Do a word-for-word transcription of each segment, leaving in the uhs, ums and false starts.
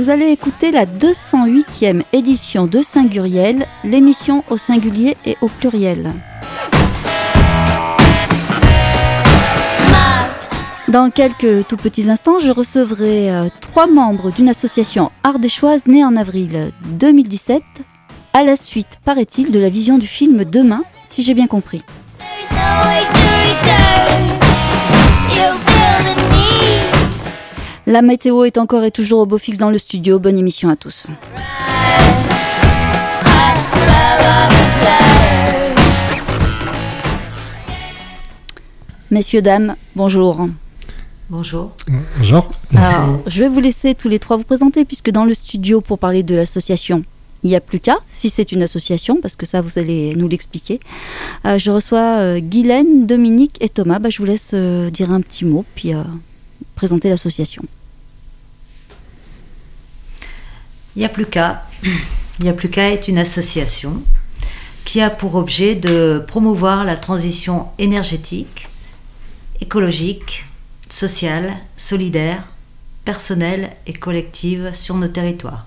Vous allez écouter la deux cent huitième édition de Singuriel, l'émission au singulier et au pluriel. Dans quelques tout petits instants, je recevrai euh, trois membres d'une association ardéchoise née en avril deux mille dix-sept, à la suite, paraît-il, de la vision du film Demain, si j'ai bien compris. La météo est encore et toujours au beau fixe dans le studio. Bonne émission à tous. Messieurs, dames, bonjour. Bonjour. Bonjour. Alors, je vais vous laisser tous les trois vous présenter, puisque dans le studio, pour parler de l'association, il n'y a plus qu'à, si c'est une association, parce que ça, vous allez nous l'expliquer. Euh, je reçois euh, Guylaine, Dominique et Thomas. Bah, je vous laisse euh, dire un petit mot, puis euh, présenter l'association. Il n'y a plus qu'à. Il n'y a plus qu'à est une association qui a pour objet de promouvoir la transition énergétique, écologique, sociale, solidaire, personnelle et collective sur nos territoires.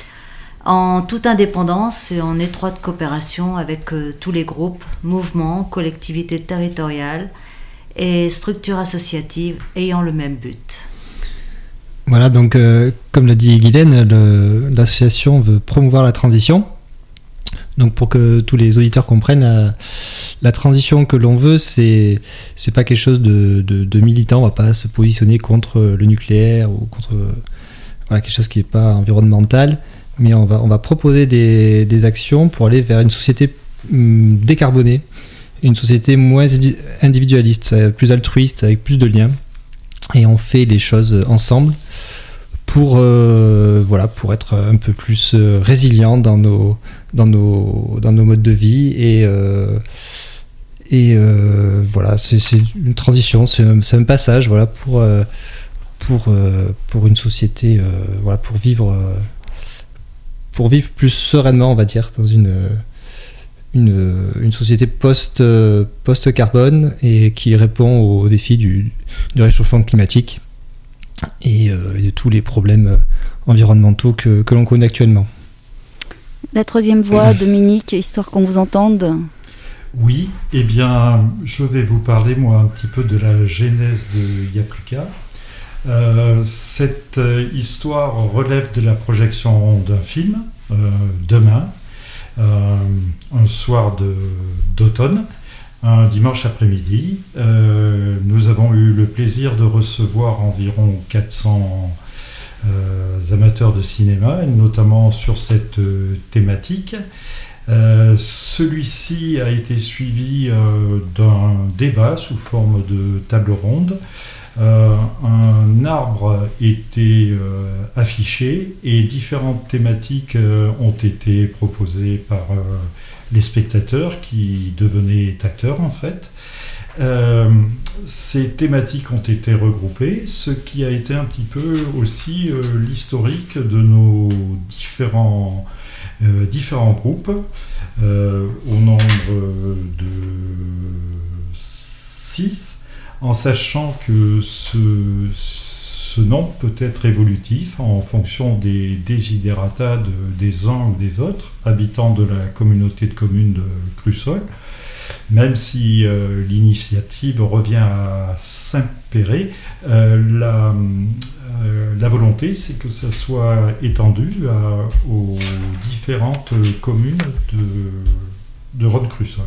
En toute indépendance et en étroite coopération avec euh, tous les groupes, mouvements, collectivités territoriales et structures associatives ayant le même but. Voilà, donc euh, comme l'a dit Guylaine, le, l'association veut promouvoir la transition. Donc pour que tous les auditeurs comprennent, la, la transition que l'on veut, c'est c'est pas quelque chose de, de, de militant. On va pas se positionner contre le nucléaire ou contre voilà, quelque chose qui n'est pas environnemental, mais on va on va proposer des, des actions pour aller vers une société hum, décarbonée, une société moins individualiste, plus altruiste, avec plus de liens. Et on fait les choses ensemble pour euh, voilà pour être un peu plus euh, résilient dans nos dans nos dans nos modes de vie et euh, et euh, voilà c'est c'est une transition, c'est un, c'est un passage voilà pour euh, pour euh, pour une société euh, voilà pour vivre euh, pour vivre plus sereinement, on va dire, dans une une une société post post carbone et qui répond aux défis du du réchauffement climatique et, euh, et de tous les problèmes environnementaux que, que l'on connaît actuellement. La troisième voix, Dominique, histoire qu'on vous entende. Oui, eh bien, je vais vous parler, moi, un petit peu de la genèse de Y'a plus qu'à. Euh, cette euh, histoire relève de la projection d'un film, euh, Demain, euh, un soir de, d'automne, un dimanche après-midi. Euh, nous avons eu le plaisir de recevoir environ quatre cents euh, amateurs de cinéma, et notamment sur cette euh, thématique. Euh, celui-ci a été suivi euh, d'un débat sous forme de table ronde. Euh, un arbre était euh, affiché et différentes thématiques euh, ont été proposées par euh, les spectateurs qui devenaient acteurs en fait. Euh, ces thématiques ont été regroupées, ce qui a été un petit peu aussi euh, l'historique de nos différents, euh, différents groupes, euh, au nombre de six, en sachant que ce, ce nombre peut être évolutif en fonction des desiderata de, des uns ou des autres, habitants de la communauté de communes de Crussol, même si euh, l'initiative revient à Saint-Péret, euh, la, euh, la volonté c'est que ça soit étendu à, aux différentes communes de, de Rhône-Crussol.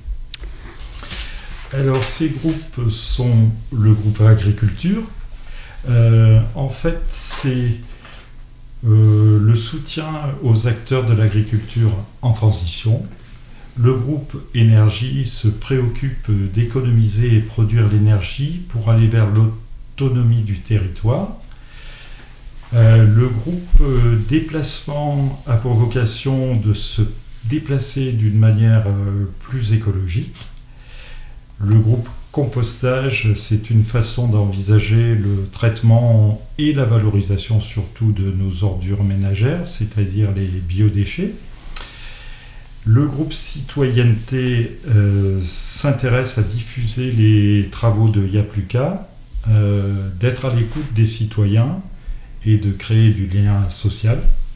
Alors ces groupes sont le groupe Agriculture. Euh, en fait, c'est euh, le soutien aux acteurs de l'agriculture en transition. Le groupe Énergie se préoccupe d'économiser et produire l'énergie pour aller vers l'autonomie du territoire. Euh, le groupe euh, Déplacement a pour vocation de se déplacer d'une manière euh, plus écologique. Le groupe Compostage, c'est une façon d'envisager le traitement et la valorisation surtout de nos ordures ménagères, c'est-à-dire les biodéchets. Le groupe Citoyenneté euh, s'intéresse à diffuser les travaux de Y'a plus qu'à, euh, d'être à l'écoute des citoyens et de créer du lien social.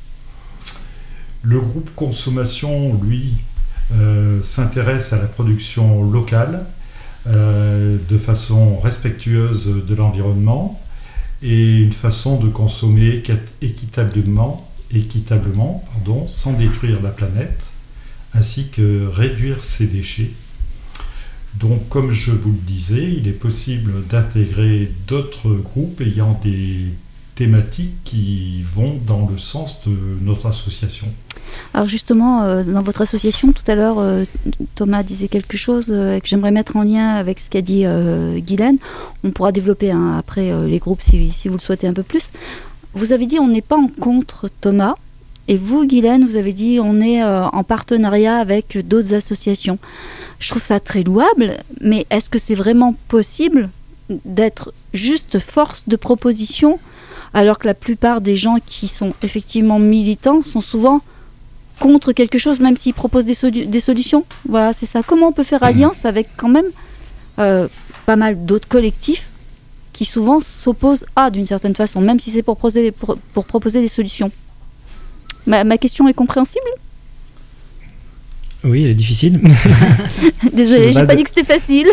Le groupe consommation, lui, euh, s'intéresse à la production locale euh, de façon respectueuse de l'environnement et une façon de consommer équitablement, équitablement pardon, sans détruire la planète, ainsi que réduire ses déchets. Donc, comme je vous le disais, il est possible d'intégrer d'autres groupes ayant des thématiques qui vont dans le sens de notre association. Alors justement, euh, dans votre association, tout à l'heure, euh, Thomas disait quelque chose euh, que j'aimerais mettre en lien avec ce qu'a dit euh, Guylaine. On pourra développer hein, après euh, les groupes si, si vous le souhaitez un peu plus. Vous avez dit on n'est pas en contre Thomas, et vous, Guylaine, vous avez dit on est euh, en partenariat avec d'autres associations. Je trouve ça très louable, mais est-ce que c'est vraiment possible d'être juste force de proposition alors que la plupart des gens qui sont effectivement militants sont souvent contre quelque chose, même s'ils proposent des, solu- des solutions. Voilà, c'est ça. Comment on peut faire alliance avec quand même euh, pas mal d'autres collectifs qui souvent s'opposent à, d'une certaine façon, même si c'est pour proposer, pour, pour proposer des solutions. Ma, ma question est compréhensible ? Oui, elle est difficile. Désolée, j'ai pas de... dit que c'était facile.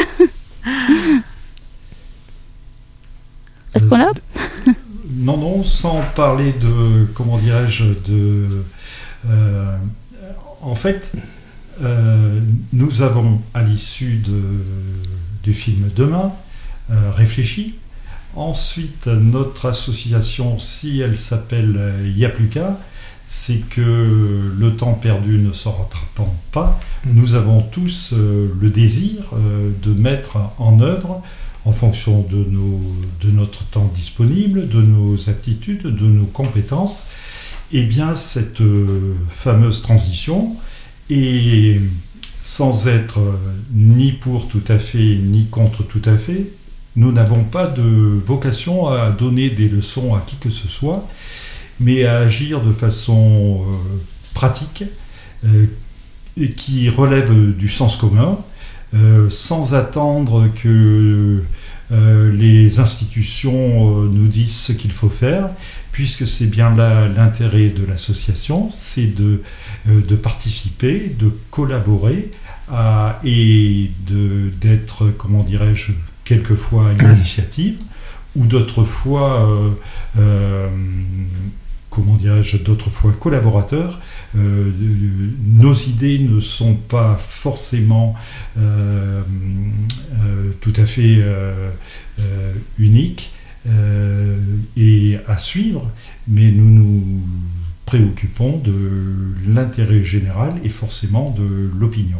Est-ce qu'on l'a ? Non, non, sans parler de, comment dirais-je, de... Euh, en fait, euh, nous avons, à l'issue de, du film Demain, euh, réfléchi. Ensuite, notre association, si elle s'appelle Il n'y a plus qu'à, c'est que le temps perdu ne se rattrapant pas, nous avons tous euh, le désir euh, de mettre en œuvre, en fonction de, nos, de notre temps disponible, de nos aptitudes, de nos compétences, eh bien cette euh, fameuse transition, et sans être euh, ni pour tout à fait, ni contre tout à fait, nous n'avons pas de vocation à donner des leçons à qui que ce soit, mais à agir de façon euh, pratique, euh, et qui relève du sens commun, euh, sans attendre que euh, les institutions euh, nous disent ce qu'il faut faire, puisque c'est bien là l'intérêt de l'association, c'est de, euh, de participer, de collaborer à, et de, d'être, comment dirais-je, quelquefois à l'initiative, ou d'autres fois, euh, euh, comment dirais-je, d'autres fois collaborateurs. Euh, nos idées ne sont pas forcément euh, euh, tout à fait euh, euh, uniques euh, et à suivre, mais nous nous préoccupons de l'intérêt général et forcément de l'opinion.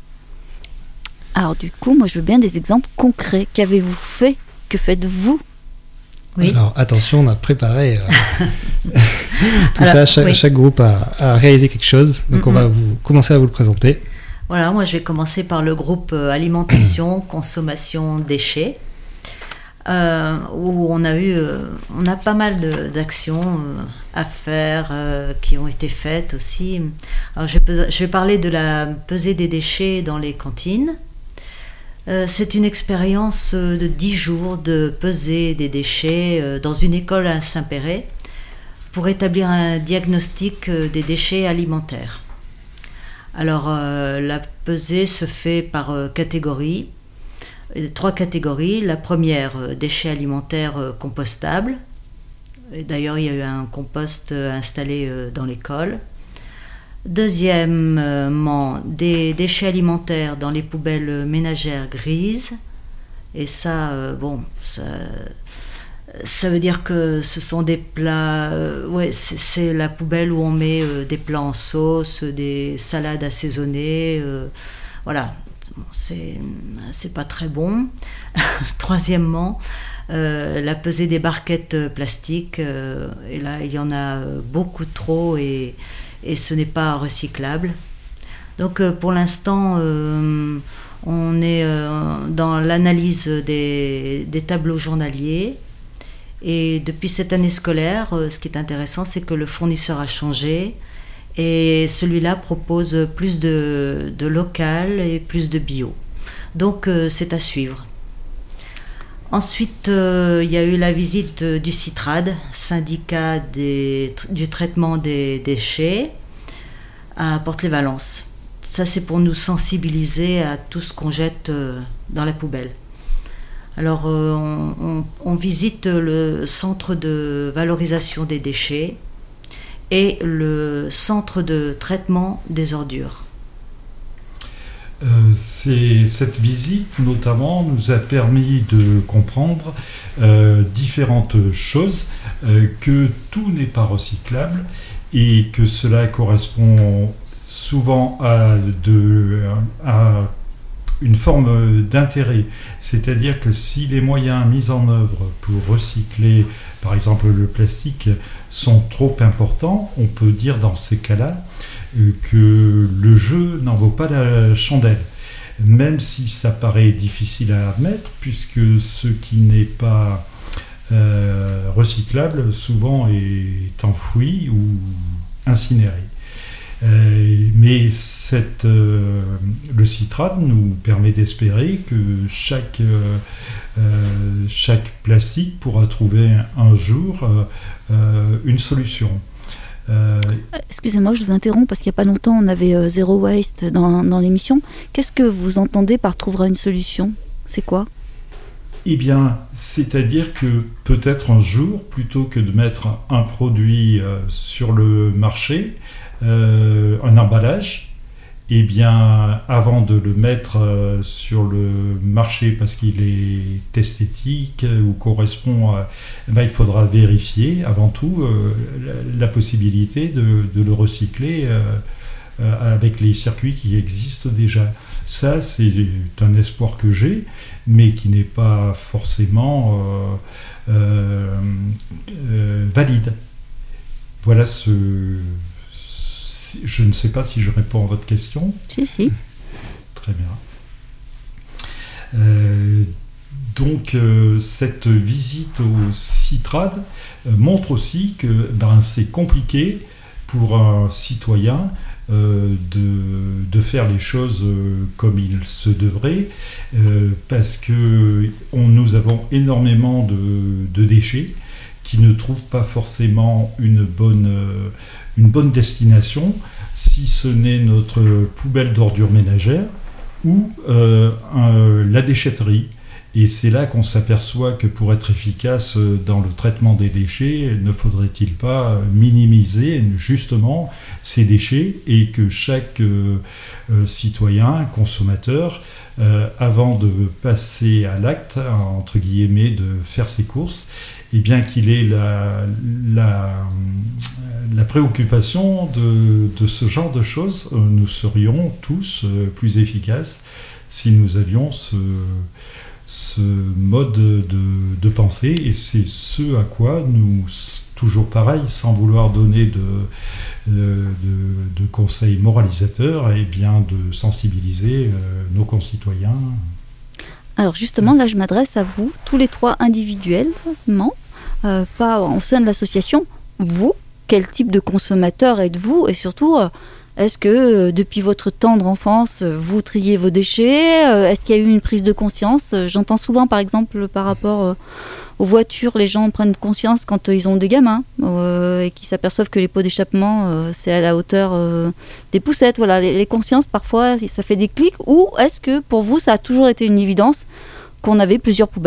Alors du coup, moi je veux bien des exemples concrets. Qu'avez-vous fait ? Que faites-vous ? Oui. Alors attention, on a préparé euh, tout Alors, ça, chaque, oui. chaque groupe a, a réalisé quelque chose, donc mm-hmm. on va vous, commencer à vous le présenter. Voilà, moi je vais commencer par le groupe euh, alimentation, consommation, déchets, euh, où on a eu, euh, on a pas mal de, d'actions euh, à faire euh, qui ont été faites aussi. Alors je vais, je vais parler de la pesée des déchets dans les cantines. Euh, c'est une expérience de dix jours de peser des déchets euh, dans une école à Saint-Péret pour établir un diagnostic euh, des déchets alimentaires. Alors, euh, la pesée se fait par euh, catégorie, euh, trois catégories. La première, euh, déchets alimentaires euh, compostables. Et d'ailleurs, il y a eu un compost euh, installé euh, dans l'école. Deuxièmement, des déchets alimentaires dans les poubelles ménagères grises. Et ça, euh, bon, ça, ça veut dire que ce sont des plats... Euh, ouais, c'est, c'est la poubelle où on met euh, des plats en sauce, des salades assaisonnées. Euh, voilà, c'est, c'est pas très bon. Troisièmement, euh, la pesée des barquettes plastiques. Euh, et là, il y en a beaucoup trop et... et ce n'est pas recyclable. Donc euh, pour l'instant, euh, on est euh, dans l'analyse des, des tableaux journaliers, et depuis cette année scolaire, euh, ce qui est intéressant, c'est que le fournisseur a changé, et celui-là propose plus de, de local et plus de bio. Donc euh, c'est à suivre. Ensuite, euh, il y a eu la visite de, du CITRAD, syndicat des, du traitement des déchets, à Porte-les-Valences. Ça, c'est pour nous sensibiliser à tout ce qu'on jette euh, dans la poubelle. Alors, euh, on, on, on visite le centre de valorisation des déchets et le centre de traitement des ordures. Euh, c'est, cette visite, notamment, nous a permis de comprendre euh, différentes choses, euh, que tout n'est pas recyclable et que cela correspond souvent à, de, à une forme d'intérêt. C'est-à-dire que si les moyens mis en œuvre pour recycler, par exemple le plastique, sont trop importants, on peut dire dans ces cas-là que le jeu n'en vaut pas la chandelle, même si ça paraît difficile à admettre, puisque ce qui n'est pas euh, recyclable souvent est enfoui ou incinéré. Euh, mais cette, euh, le CITRAD nous permet d'espérer que chaque, euh, euh, chaque plastique pourra trouver un jour euh, euh, une solution. Euh... Excusez-moi, je vous interromps parce qu'il n'y a pas longtemps, on avait euh, Zero Waste dans, dans l'émission. Qu'est-ce que vous entendez par trouvera une solution ? C'est quoi ? Eh bien, c'est-à-dire que peut-être un jour, plutôt que de mettre un produit euh, sur le marché, euh, un emballage, eh bien, avant de le mettre euh, sur le marché parce qu'il est esthétique ou correspond à... Eh bien, il faudra vérifier avant tout euh, la, la possibilité de, de le recycler euh, euh, avec les circuits qui existent déjà. Ça, c'est un espoir que j'ai, mais qui n'est pas forcément euh, euh, euh, valide. Voilà ce... Je ne sais pas si je réponds à votre question. Si, si. Très bien. Euh, donc, euh, cette visite au CITRAD euh, montre aussi que ben, c'est compliqué pour un citoyen euh, de, de faire les choses euh, comme il se devrait, euh, parce que on, nous avons énormément de, de déchets qui ne trouvent pas forcément une bonne... Euh, une bonne destination, si ce n'est notre poubelle d'ordures ménagères ou euh, un, la déchetterie. Et c'est là qu'on s'aperçoit que pour être efficace dans le traitement des déchets, ne faudrait-il pas minimiser justement ces déchets et que chaque euh, euh, citoyen, consommateur, euh, avant de passer à l'acte, entre guillemets, de faire ses courses, et eh bien qu'il ait la, la, la préoccupation de, de ce genre de choses, nous serions tous plus efficaces si nous avions ce, ce mode de, de pensée, et c'est ce à quoi nous, toujours pareil, sans vouloir donner de, de, de, de conseils moralisateurs, et eh bien de sensibiliser euh, nos concitoyens. Alors justement, là je m'adresse à vous, tous les trois individuellement, euh, pas au sein de l'association. Vous, quel type de consommateur êtes-vous ? Et surtout, euh, est-ce que euh, depuis votre tendre enfance, vous triez vos déchets ? euh, Est-ce qu'il y a eu une prise de conscience ? J'entends souvent par exemple par rapport euh, aux voitures, les gens prennent conscience quand euh, ils ont des gamins euh, et qui s'aperçoivent que les pots d'échappement, euh, c'est à la hauteur euh, des poussettes. Voilà, les, les consciences, parfois, ça fait des clics. Ou est-ce que pour vous, ça a toujours été une évidence qu'on avait plusieurs poubelles ?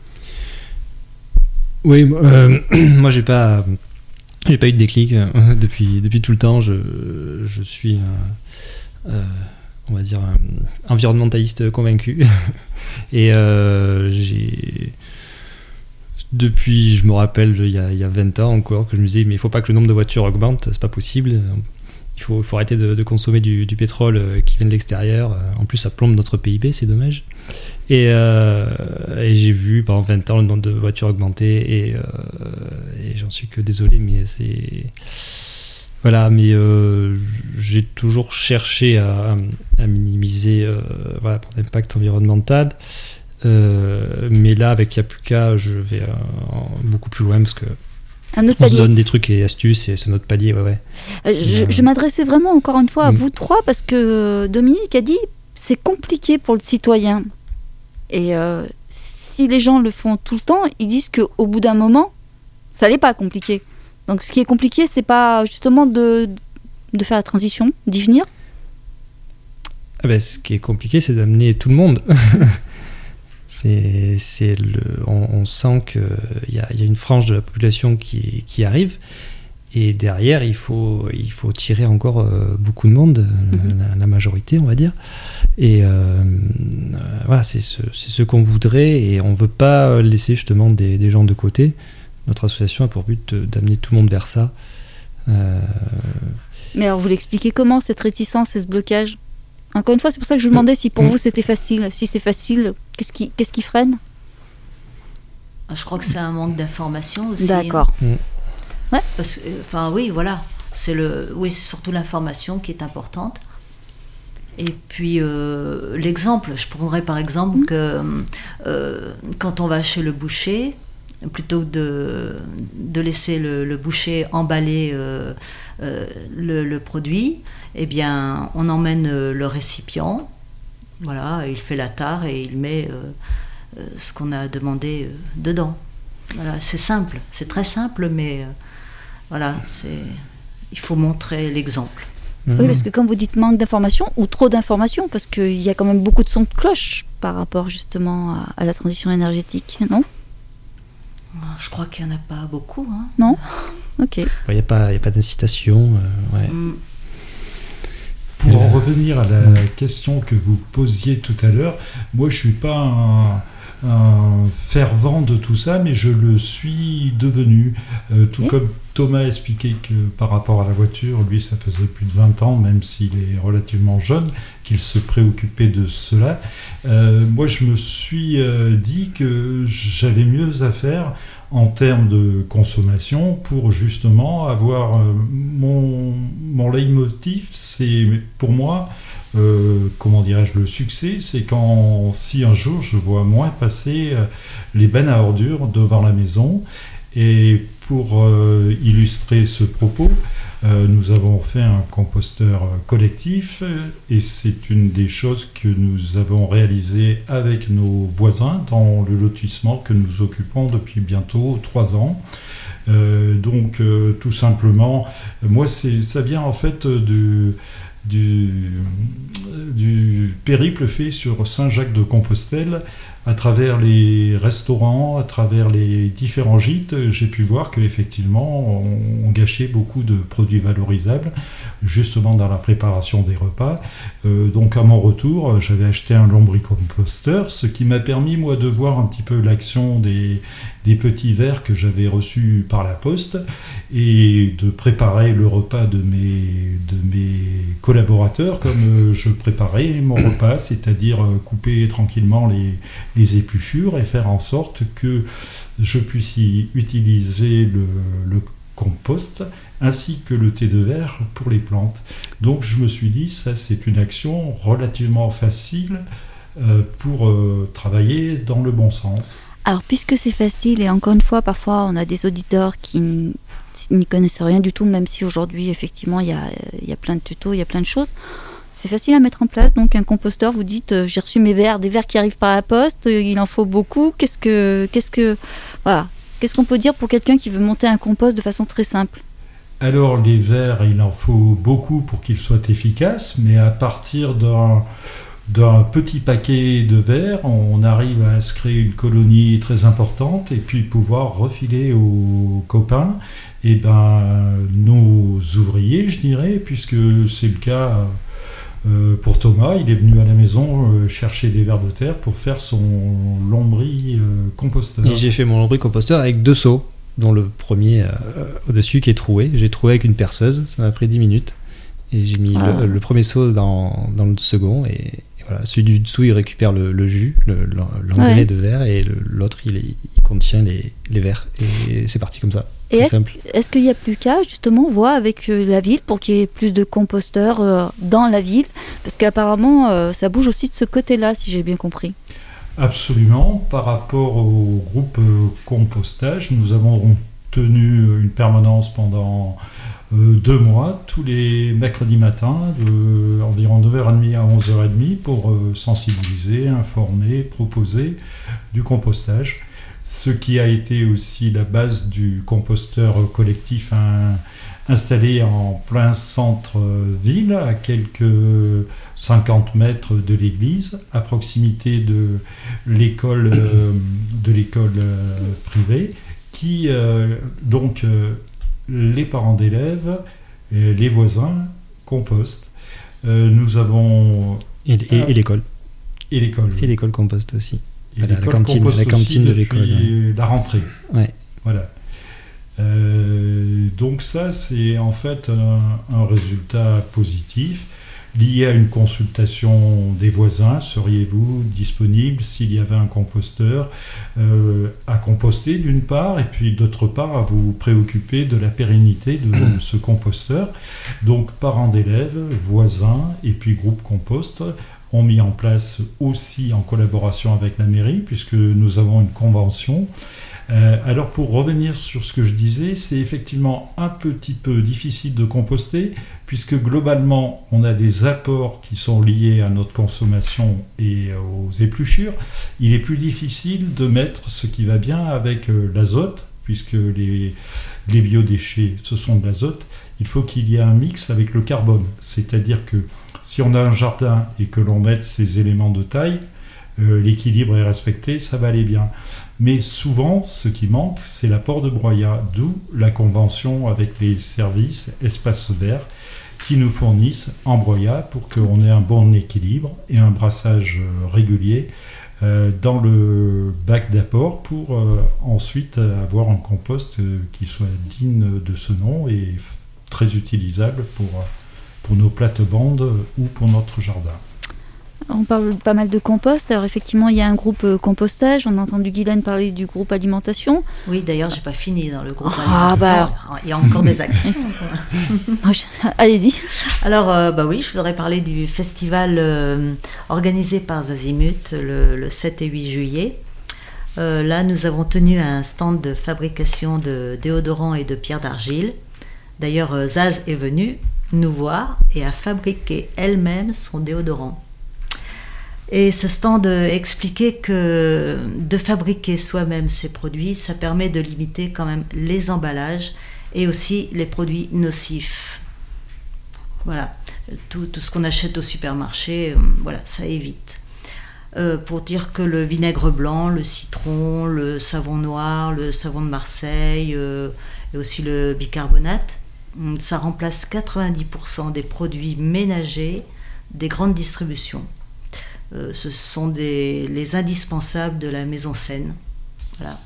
Oui, euh, moi, j'ai pas, j'ai pas eu de déclic euh, depuis, depuis tout le temps. Je, je suis, euh, euh, on va dire, un environnementaliste convaincu. Et euh, j'ai... Depuis, je me rappelle, il y, a, il y a vingt ans encore, que je me disais, mais il ne faut pas que le nombre de voitures augmente, c'est pas possible. Il faut, il faut arrêter de, de consommer du, du pétrole qui vient de l'extérieur. En plus, ça plombe notre P I B, c'est dommage. Et, euh, et j'ai vu pendant vingt ans le nombre de voitures augmenter, et, euh, et j'en suis que désolé, mais c'est... Voilà, mais euh, j'ai toujours cherché à, à minimiser euh, voilà, mon impact environnemental. Euh, mais là, avec Yapluka, je vais euh, beaucoup plus loin parce que un autre on palier. se donne des trucs et astuces et c'est notre palier. Ouais, ouais. Euh, je, euh, je m'adressais vraiment encore une fois à mm. vous trois parce que Dominique a dit c'est compliqué pour le citoyen. Et euh, si les gens le font tout le temps, ils disent qu'au bout d'un moment, ça n'est pas compliqué. Donc ce qui est compliqué, c'est pas justement de, de faire la transition, d'y venir. Ah ben, ce qui est compliqué, c'est d'amener tout le monde. c'est, c'est le, on, on sent qu'il y a, y a une frange de la population qui, qui arrive, et derrière, il faut, il faut tirer encore euh, beaucoup de monde, mm-hmm. la, la majorité, on va dire. Et euh, euh, voilà, c'est ce, c'est ce qu'on voudrait, et on ne veut pas laisser justement des, des gens de côté. Notre association a pour but de, d'amener tout le monde vers ça. Euh... Mais alors, vous l'expliquez comment, cette réticence et ce blocage ? Encore une fois, c'est pour ça que je vous demandais si pour mmh. vous c'était facile. Si c'est facile, qu'est-ce qui, qu'est-ce qui freine ? Je crois que c'est un manque d'information aussi. D'accord. Hein. Mmh. Ouais. Parce que, enfin, oui, voilà. C'est le, oui, c'est surtout l'information qui est importante. Et puis, euh, l'exemple, je prendrais par exemple mmh. que euh, quand on va chez le boucher, plutôt que de, de laisser le, le boucher emballer euh, euh, le, le produit, eh bien, on emmène le récipient, voilà, il fait la tare et il met euh, euh, ce qu'on a demandé euh, dedans. Voilà, c'est simple, c'est très simple, mais euh, voilà, c'est, il faut montrer l'exemple. Oui, parce que quand vous dites manque d'information, ou trop d'information, parce qu'il y a quand même beaucoup de sons de cloche par rapport justement à, à la transition énergétique, non ? Je crois qu'il n'y en a pas beaucoup. Hein. Non ? Ok. Il n'y a pas, il y a pas d'incitation. Euh, ouais. Mm. Pour en revenir à la question que vous posiez tout à l'heure, moi je ne suis pas un, un fervent de tout ça, mais je le suis devenu. Euh, tout oui. Comme Thomas a expliqué que par rapport à la voiture, lui ça faisait plus de vingt ans, même s'il est relativement jeune, qu'il se préoccupait de cela. Euh, moi je me suis euh, dit que j'avais mieux à faire en termes de consommation pour justement avoir euh, mon, mon leitmotiv, c'est pour moi, euh, comment dirais-je, le succès, c'est quand si un jour je vois moins passer euh, les bennes à ordures devant la maison. Et pour euh, illustrer ce propos, euh, nous avons fait un composteur collectif et c'est une des choses que nous avons réalisées avec nos voisins dans le lotissement que nous occupons depuis bientôt trois ans. Euh, donc euh, tout simplement, moi c'est, ça vient en fait de... Du, du périple fait sur Saint-Jacques-de-Compostelle à travers les restaurants, à travers les différents gîtes. J'ai pu voir qu'effectivement on, on gâchait beaucoup de produits valorisables justement dans la préparation des repas. Euh, donc à mon retour, j'avais acheté un lombricomposteur, ce qui m'a permis moi de voir un petit peu l'action des, des petits verres que j'avais reçus par la poste et de préparer le repas de mes, de mes collaborateurs comme je préparais mon repas, c'est-à-dire couper tranquillement les, les épluchures et faire en sorte que je puisse y utiliser le, le compost ainsi que le thé de verre pour les plantes. Donc je me suis dit, ça c'est une action relativement facile euh, pour euh, travailler dans le bon sens. Alors puisque c'est facile, et encore une fois, parfois on a des auditeurs qui n- n'y connaissent rien du tout, même si aujourd'hui effectivement il y a, il y a plein de tutos, il y a plein de choses. C'est facile à mettre en place, donc un composteur, vous dites euh, j'ai reçu mes verres, des verres qui arrivent par la poste, euh, il en faut beaucoup, qu'est-ce que, qu'est-ce que, voilà, qu'est-ce qu'on peut dire pour quelqu'un qui veut monter un compost de façon très simple ? Alors les verres, il en faut beaucoup pour qu'ils soient efficaces, mais à partir d'un, d'un petit paquet de verres, on arrive à se créer une colonie très importante et puis pouvoir refiler aux copains, et ben, nos ouvriers, je dirais, puisque c'est le cas euh, pour Thomas, il est venu à la maison euh, chercher des vers de terre pour faire son lombricomposteur. Et j'ai fait mon lombricomposteur avec deux seaux, dont le premier euh, au-dessus qui est troué. J'ai troué avec une perceuse, ça m'a pris dix minutes. Et j'ai mis ah. le, le premier seau dans, dans le second. Et, et voilà, celui du dessous, il récupère le, le jus, le, l'engrais ouais. de verre, et le, l'autre, il, il contient les, les verres. Et c'est parti comme ça. Et est-ce, est-ce qu'il n'y a plus qu'à justement voir avec euh, la ville pour qu'il y ait plus de composteurs euh, dans la ville ? Parce qu'apparemment, euh, ça bouge aussi de ce côté-là, si j'ai bien compris. Absolument. Par rapport au groupe euh, compostage, nous avons tenu une permanence pendant euh, deux mois, tous les mercredis matins, de environ neuf heures trente à onze heures trente, pour euh, sensibiliser, informer, proposer du compostage. Ce qui a été aussi la base du composteur collectif hein, installé en plein centre-ville, à quelques cinquante mètres de l'église, à proximité de l'école, euh, de l'école euh, privée, qui, euh, donc, euh, les parents d'élèves, et les voisins compostent. Euh, nous avons... Et, et, et l'école. Et l'école. Et l'école composte aussi. Et la, la cantine, la cantine de l'école. Ouais. La rentrée. Ouais. Voilà. Euh, donc ça, c'est en fait un, un résultat positif lié à une consultation des voisins. Seriez-vous disponible s'il y avait un composteur euh, à composter d'une part, et puis d'autre part à vous préoccuper de la pérennité de mmh. ce composteur. Donc parents d'élèves, voisins et puis groupe compost ont mis en place aussi en collaboration avec la mairie, puisque nous avons une convention. Euh, alors pour revenir sur ce que je disais, c'est effectivement un petit peu difficile de composter, puisque globalement on a des apports qui sont liés à notre consommation et aux épluchures. Il est plus difficile de mettre ce qui va bien avec euh, l'azote, puisque les, les biodéchets ce sont de l'azote. Il faut qu'il y ait un mix avec le carbone, c'est-à-dire que si on a un jardin et que l'on met ces éléments de taille, euh, l'équilibre est respecté, ça va aller bien. Mais souvent, ce qui manque, c'est l'apport de broyat, d'où la convention avec les services Espace Vert qui nous fournissent en broyat pour qu'on ait un bon équilibre et un brassage régulier euh, dans le bac d'apport pour euh, ensuite avoir un compost euh, qui soit digne de ce nom et très utilisable pour... pour nos plates-bandes ou pour notre jardin. On parle pas mal de compost. Alors effectivement, il y a un groupe euh, compostage. On a entendu Guylaine parler du groupe alimentation. Oui, d'ailleurs, j'ai pas fini dans le groupe ah, alimentation. Bah... Il y a encore des actions. Allez-y. Alors, euh, bah oui, je voudrais parler du festival euh, organisé par Zazimut le, le sept et huit juillet. Euh, là, nous avons tenu un stand de fabrication de déodorants et de pierres d'argile. D'ailleurs, euh, Zaz est venue nous voir et a fabriqué elle-même son déodorant. Et ce stand expliquait que de fabriquer soi-même ces produits, ça permet de limiter quand même les emballages et aussi les produits nocifs. Voilà, tout, tout ce qu'on achète au supermarché, voilà, ça évite. Euh, pour dire que le vinaigre blanc, le citron, le savon noir, le savon de Marseille euh, et aussi le bicarbonate, ça remplace quatre-vingt-dix pour cent des produits ménagers des grandes distributions. Euh, ce sont des, les indispensables de la maison saine. Voilà.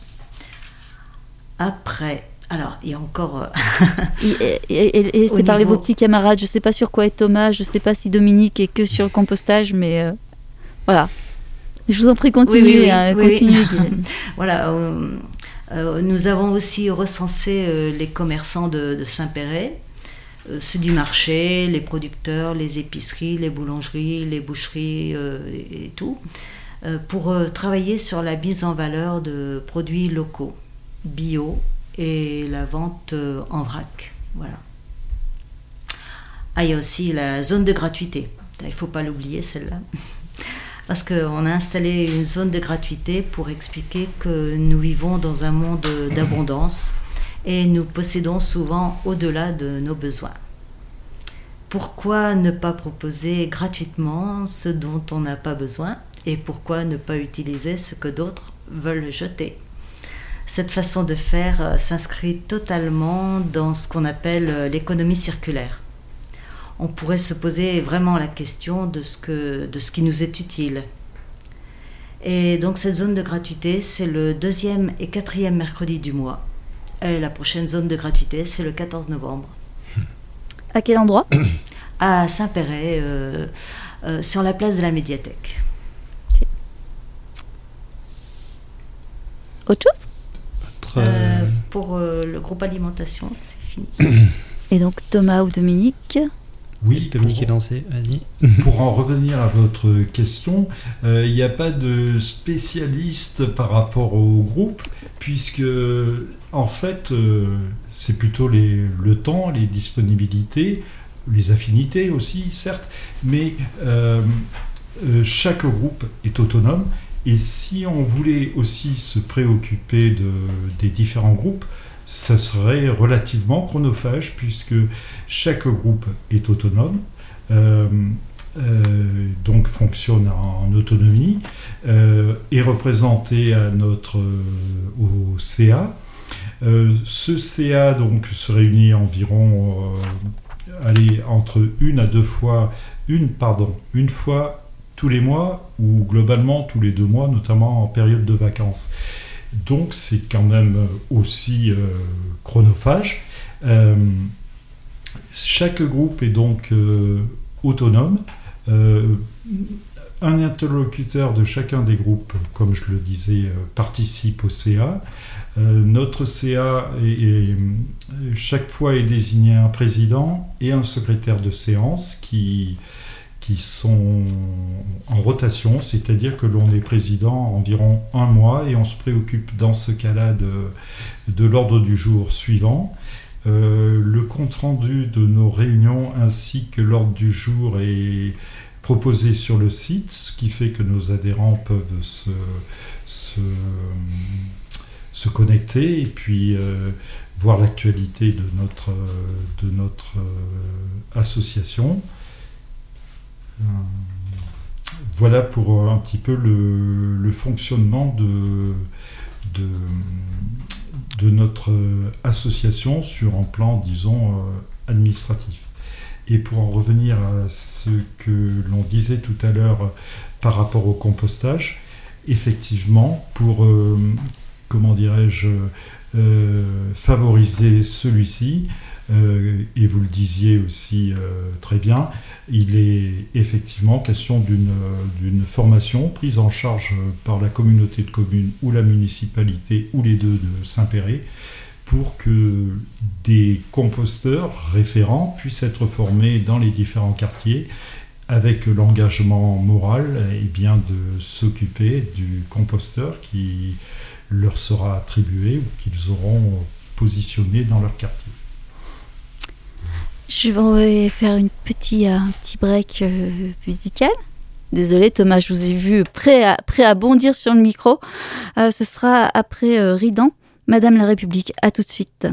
Après, alors il y a encore... et, et, et, et c'est par niveau... vos petits camarades, je ne sais pas sur quoi est Thomas, je ne sais pas si Dominique est que sur le compostage, mais euh, voilà. Je vous en prie, continuez. Oui, oui, oui, hein, oui, continuez oui. Voilà. Euh, Euh, nous avons aussi recensé euh, les commerçants de, de Saint-Péret, euh, ceux du marché, les producteurs, les épiceries, les boulangeries, les boucheries euh, et, et tout, euh, pour euh, travailler sur la mise en valeur de produits locaux, bio et la vente euh, en vrac. Voilà. Ah, il y a aussi la zone de gratuité. Il ne faut pas l'oublier, celle-là. Parce qu'on a installé une zone de gratuité pour expliquer que nous vivons dans un monde d'abondance et nous possédons souvent au-delà de nos besoins. Pourquoi ne pas proposer gratuitement ce dont on n'a pas besoin et pourquoi ne pas utiliser ce que d'autres veulent jeter ? Cette façon de faire s'inscrit totalement dans ce qu'on appelle l'économie circulaire. On pourrait se poser vraiment la question de ce, que, de ce qui nous est utile. Et donc cette zone de gratuité, c'est le deuxième et quatrième mercredi du mois. Et la prochaine zone de gratuité, c'est le quatorze novembre. À quel endroit ? À Saint-Péret, euh, euh, sur la place de la médiathèque. Okay. Autre chose ? Autre, euh... euh, Pour euh, le groupe alimentation, c'est fini. Et donc Thomas ou Dominique ? Oui, Dominique pour, est lancé, vas-y. Pour en revenir à votre question, euh, il n'y a pas de spécialiste par rapport au groupe, puisque en fait, euh, c'est plutôt les, le temps, les disponibilités, les affinités aussi, certes, mais euh, euh, chaque groupe est autonome. Et si on voulait aussi se préoccuper de, des différents groupes, ça serait relativement chronophage, puisque chaque groupe est autonome, euh, euh, donc fonctionne en, en autonomie, euh, est représenté à notre, euh, au C A. Euh, ce C A donc, se réunit environ euh, allez, entre une à deux fois, une, pardon, une fois tous les mois, ou globalement tous les deux mois, notamment en période de vacances. Donc c'est quand même aussi euh, chronophage. Euh, chaque groupe est donc euh, autonome. Euh, un interlocuteur de chacun des groupes, comme je le disais, euh, participe au C A. Euh, notre C A, est, est, chaque fois est désigné un président et un secrétaire de séance qui... qui sont en rotation, c'est-à-dire que l'on est président environ un mois et on se préoccupe dans ce cas-là de, de l'ordre du jour suivant. Euh, le compte-rendu de nos réunions ainsi que l'ordre du jour est proposé sur le site, ce qui fait que nos adhérents peuvent se, se, se connecter et puis euh, voir l'actualité de notre, de notre euh, association. Voilà pour un petit peu le, le fonctionnement de, de, de notre association sur un plan, disons, administratif. Et pour en revenir à ce que l'on disait tout à l'heure par rapport au compostage, effectivement, pour, euh, comment dirais-je, euh, favoriser celui-ci, Euh, et vous le disiez aussi euh, très bien, il est effectivement question d'une, d'une formation prise en charge par la communauté de communes ou la municipalité ou les deux de Saint-Péray pour que des composteurs référents puissent être formés dans les différents quartiers avec l'engagement moral eh bien, de s'occuper du composteur qui leur sera attribué ou qu'ils auront positionné dans leur quartier. Je vais faire une petit, un petit break euh, musical. Désolée Thomas, je vous ai vu prêt à, prêt à bondir sur le micro. Euh, ce sera après euh, Ridan, Madame la République. À tout de suite.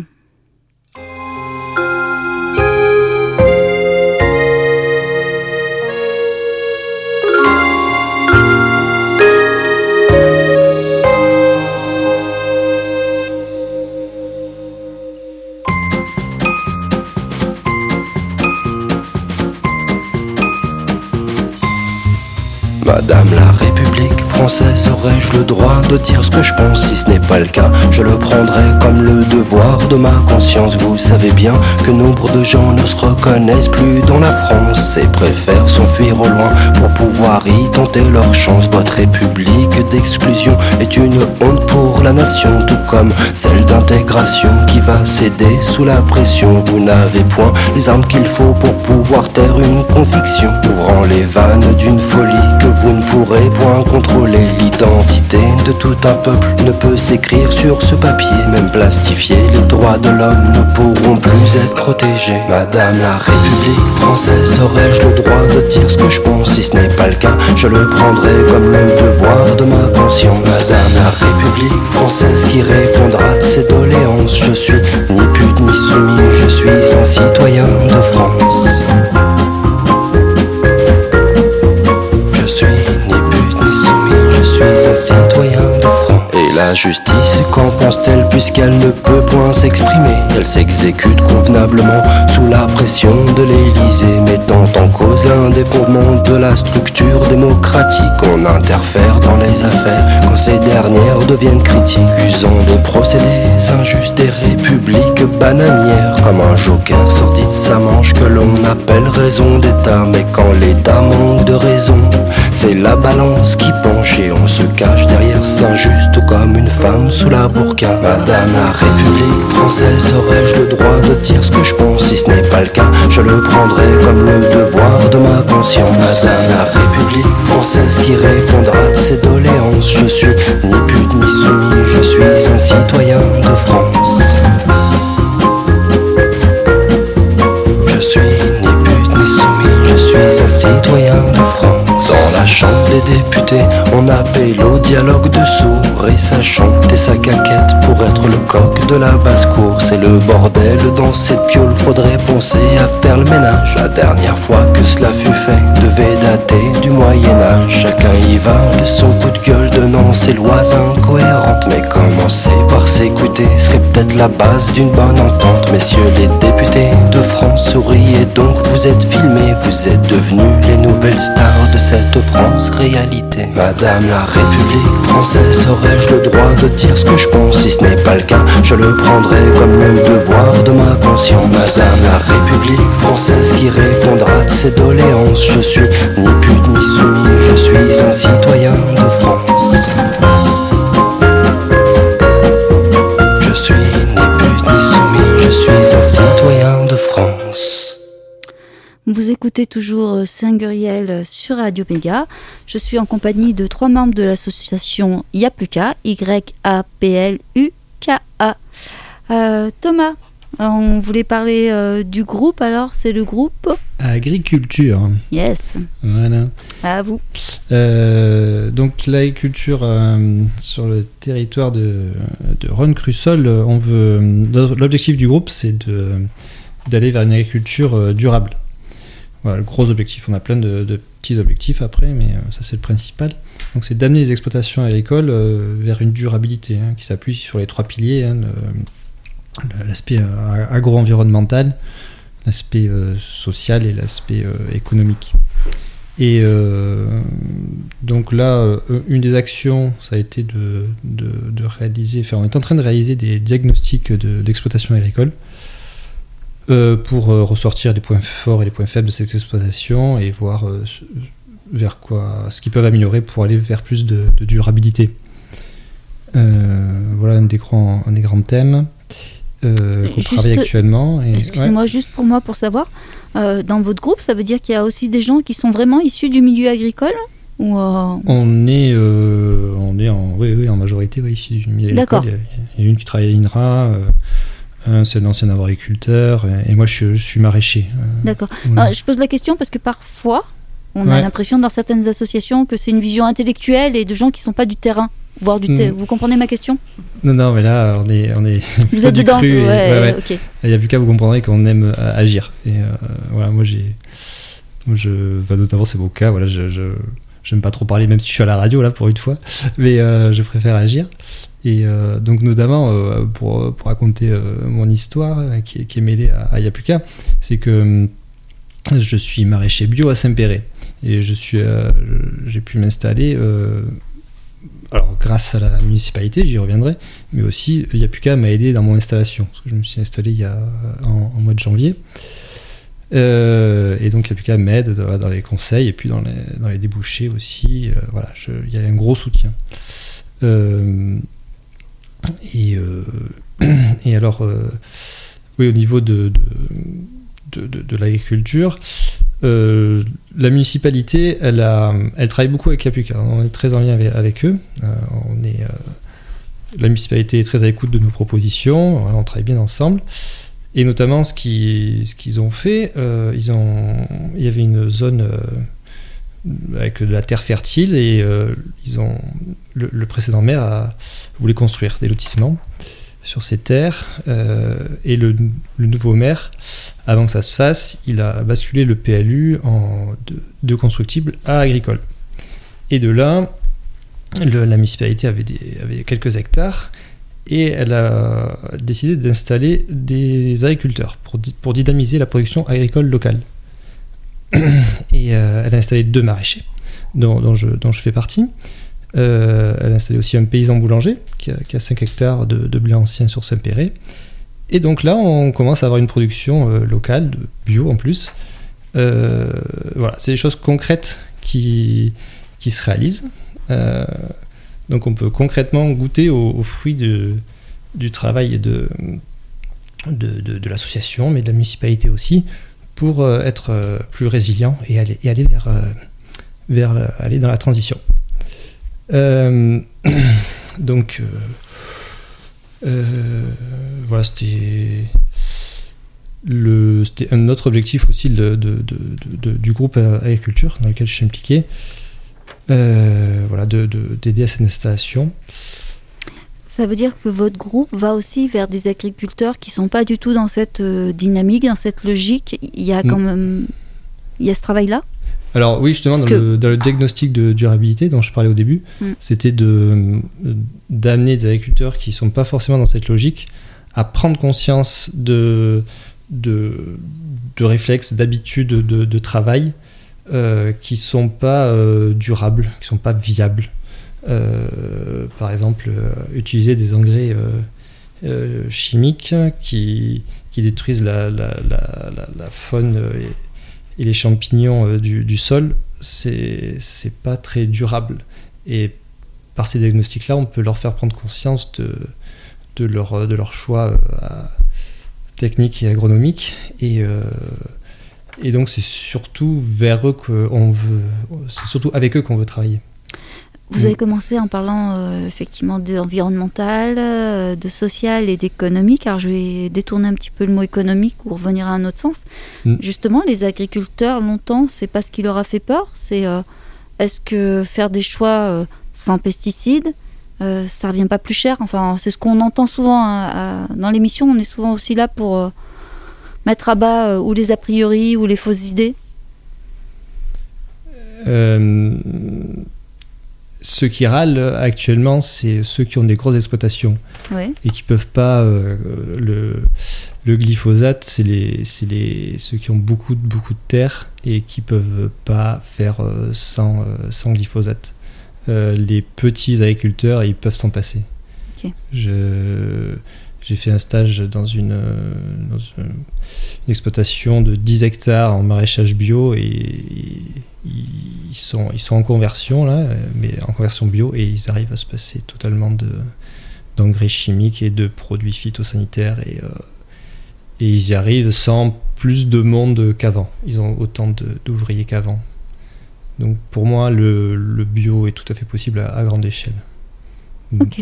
Madame la République française, aurais-je le droit de dire ce que je pense? Si ce n'est pas le cas, je le prendrai comme le devoir de ma conscience. Vous savez bien que nombre de gens ne se reconnaissent plus dans la France et préfèrent s'enfuir au loin pour pouvoir y tenter leur chance. Votre république d'exclusion est une honte pour la nation, tout comme celle d'intégration qui va céder sous la pression. Vous n'avez point les armes qu'il faut pour pouvoir taire une conviction, ouvrant les vannes d'une folie que vous ne pourrez point contrôler. L'identité de tout un peuple ne peut s'écrire sur ce papier. Même plastifié, les droits de l'homme ne pourront plus être protégés. Madame la République française, aurais-je le droit de dire ce que je pense? Si ce n'est pas le cas, je le prendrai comme le devoir de ma conscience. Madame la République française qui répondra de ses doléances. Je suis ni pute ni soumis, je suis un citoyen de France. Citoyen de France. Et la justice, qu'en pense-t-elle puisqu'elle ne peut point s'exprimer? Elle s'exécute convenablement sous la pression de l'Élysée, mettant en cause l'un des fondements de la structure démocratique. On interfère dans les affaires quand ces dernières deviennent critiques, usant des procédés injustes, des républiques bananières, comme un joker sorti de sa manche que l'on appelle raison d'État. Mais quand l'État manque de raison, c'est la balance qui penche et on se cache derrière Saint-Just comme une femme sous la burqa. Madame la République française, aurais-je le droit de dire ce que je pense? Si ce n'est pas le cas, je le prendrai comme le devoir de ma conscience. Madame la République française qui répondra de ses doléances. Je suis ni pute ni soumis, je suis un citoyen de France. Je suis ni pute ni soumis, je suis un citoyen de France. Dans la chambre des députés, on appelle au dialogue de sourds et ça chante et sa caquette pour être le coq de la basse-cour. C'est le bordel dans cette piole, faudrait penser à faire le ménage. La dernière fois que cela fut fait devait dater du Moyen-Âge. Chacun y va de son coup de gueule, donnant ses lois incohérentes. Mais commencer par s'écouter serait peut-être la base d'une bonne entente. Messieurs les députés de France, souriez donc, vous êtes filmés, vous êtes devenus les nouvelles stars de cette France réalité. Madame la République française, aurais-je le droit de dire ce que je pense? Si ce n'est pas le cas, je le prendrai comme le devoir de ma conscience. Madame la République française qui répondra de ses doléances. Je suis ni pute ni soumis, je suis un citoyen de France. Je suis ni pute ni soumis, je suis un citoyen de France. Vous écoutez toujours Singuriel sur Radio Méga. Je suis en compagnie de trois membres de l'association Yapluka, Y A P L U K A. Euh, Thomas, on voulait parler euh, du groupe, alors c'est le groupe Agriculture. Yes. Voilà. À vous. Euh, donc l'agriculture euh, sur le territoire de, de Rhône-Crussol, on veut, l'objectif du groupe, c'est de, d'aller vers une agriculture euh, durable. Voilà, le gros objectif. On a plein de, de petits objectifs après, mais euh, ça c'est le principal. Donc c'est d'amener les exploitations agricoles euh, vers une durabilité hein, qui s'appuie sur les trois piliers, hein, le, l'aspect euh, agro-environnemental, l'aspect euh, social et l'aspect euh, économique. Et euh, donc là, euh, une des actions, ça a été de, de, de réaliser, enfin on est en train de réaliser des diagnostics de, d'exploitation agricole. Euh, pour euh, ressortir les points forts et les points faibles de cette exploitation et voir euh, vers quoi, ce qu'ils peuvent améliorer pour aller vers plus de, de durabilité. Euh, voilà un des grands, un des grands thèmes euh, qu'on Juste, travaille actuellement. Et, excusez-moi, ouais. Juste pour moi, pour savoir, euh, dans votre groupe, ça veut dire qu'il y a aussi des gens qui sont vraiment issus du milieu agricole ou euh... On est, euh, on est en, oui, oui, en majorité oui, issus du milieu agricole. Il y, a, il y a une qui travaille à l'I N R A. Euh, c'est un ancien arboriculteur et moi je, je suis maraîcher. D'accord. Voilà. Alors, je pose la question parce que parfois on ouais. a l'impression dans certaines associations que c'est une vision intellectuelle et de gens qui ne sont pas du terrain, voire du thé. Mmh. Vous comprenez ma question? Non, non, mais là on est, on est vous êtes dedans, cru et, ouais, ouais, ouais. Ok. Il n'y a plus qu'à vous comprendrez qu'on aime euh, agir. Et euh, voilà, moi j'ai, moi, je, enfin, notamment c'est mon cas. Voilà, je, je, j'aime pas trop parler, même si je suis à la radio là pour une fois, mais euh, je préfère agir. Et euh, donc notamment euh, pour, pour raconter euh, mon histoire euh, qui, qui est mêlée à, à Yapluka, c'est que euh, je suis maraîcher bio à Saint-Péret et je suis, euh, je, j'ai pu m'installer euh, alors grâce à la municipalité, j'y reviendrai, mais aussi Yapluka m'a aidé dans mon installation parce que je me suis installé il y a en, en mois de janvier. Euh, et donc Yapluka m'aide dans, dans les conseils et puis dans les, dans les débouchés aussi. Euh, voilà, je, il y a un gros soutien. Euh, Et, euh, et alors, euh, oui, au niveau de, de, de, de l'agriculture, euh, la municipalité, elle, a, elle travaille beaucoup avec Yapluka. On est très en lien avec, avec eux. Euh, on est, euh, la municipalité est très à l'écoute de nos propositions. On travaille bien ensemble. Et notamment, ce, qui, ce qu'ils ont fait, euh, ils ont, il y avait une zone euh, avec de la terre fertile et euh, ils ont, le, le précédent maire a, voulait construire des lotissements sur ces terres euh, et le, le nouveau maire, avant que ça se fasse, il a basculé le P L U en, de, de constructible à agricole. Et de là, le, la municipalité avait, des, avait quelques hectares et elle a décidé d'installer des agriculteurs pour, pour dynamiser la production agricole locale. Et euh, elle a installé deux maraîchers dont, dont, je, dont je fais partie. Euh, elle a installé aussi un paysan boulanger qui a, qui a cinq hectares de, de blé ancien sur Saint-Péret. Et donc là, on commence à avoir une production euh, locale, de bio en plus. Euh, voilà, c'est des choses concrètes qui, qui se réalisent. Euh, Donc on peut concrètement goûter aux, aux fruits de, du travail de, de, de, de l'association, mais de la municipalité aussi, pour euh, être euh, plus résilient et aller, et aller vers, euh, vers la, aller dans la transition. Euh, donc euh, euh, voilà, c'était, le, c'était un autre objectif aussi de, de, de, de, du groupe agriculture dans lequel je suis impliqué, euh, voilà, de, de, d'aider à cette installation. Ça veut dire que votre groupe va aussi vers des agriculteurs qui ne sont pas du tout dans cette euh, dynamique, dans cette logique. Il y a quand même il y a ce travail-là ? Alors oui, justement, dans, que... le, dans le diagnostic de durabilité dont je parlais au début, mm. c'était de, d'amener des agriculteurs qui ne sont pas forcément dans cette logique à prendre conscience de, de, de réflexes, d'habitudes de, de travail euh, qui ne sont pas euh, durables, qui ne sont pas viables. Euh, par exemple, euh, utiliser des engrais euh, euh, chimiques qui, qui détruisent la, la, la, la, la faune et, et les champignons euh, du, du sol, c'est, c'est pas très durable. Et par ces diagnostics-là, on peut leur faire prendre conscience de, de, leur, de leur choix euh, techniques et agronomiques. Et, euh, et donc, c'est surtout vers eux qu'on veut, c'est surtout avec eux qu'on veut travailler. Vous avez commencé en parlant euh, effectivement d'environnemental, euh, de social et d'économique. Alors je vais détourner un petit peu le mot économique pour revenir à un autre sens. Mm. Justement, les agriculteurs, longtemps, c'est pas ce qui leur a fait peur. C'est euh, est-ce que faire des choix euh, sans pesticides, euh, ça revient pas plus cher ? Enfin, c'est ce qu'on entend souvent hein, à, dans l'émission. On est souvent aussi là pour euh, mettre à bas euh, ou les a priori ou les fausses idées. Euh... Ceux qui râlent actuellement, c'est ceux qui ont des grosses exploitations ouais. et qui peuvent pas. Euh, le, le glyphosate, c'est, les, c'est les, ceux qui ont beaucoup, beaucoup de terre et qui peuvent pas faire euh, sans, euh, sans glyphosate. Euh, les petits agriculteurs, ils peuvent s'en passer. Okay. Je, j'ai fait un stage dans une, dans une, une exploitation de dix hectares en maraîchage bio et, et ils sont, ils sont en conversion là, mais en conversion bio, et ils arrivent à se passer totalement de, d'engrais chimiques et de produits phytosanitaires et, euh, et ils y arrivent sans plus de monde qu'avant. Ils ont autant de, d'ouvriers qu'avant. Donc pour moi, le, le bio est tout à fait possible à, à grande échelle. Ok.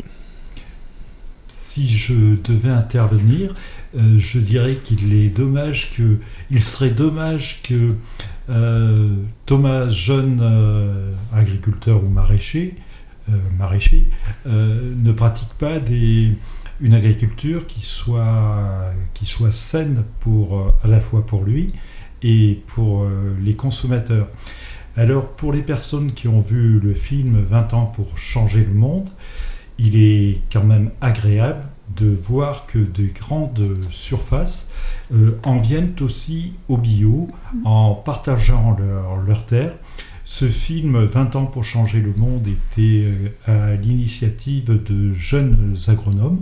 Si je devais intervenir, euh, je dirais qu'il est dommage que, il serait dommage que euh, Thomas, jeune euh, agriculteur ou maraîcher, euh, maraîcher euh, ne pratique pas des, une agriculture qui soit, qui soit saine pour, à la fois pour lui et pour euh, les consommateurs. Alors pour les personnes qui ont vu le film vingt ans pour changer le monde, il est quand même agréable de voir que des grandes surfaces euh, en viennent aussi au bio en partageant leur, leur terre. Ce film vingt ans pour changer le monde était euh, à l'initiative de jeunes agronomes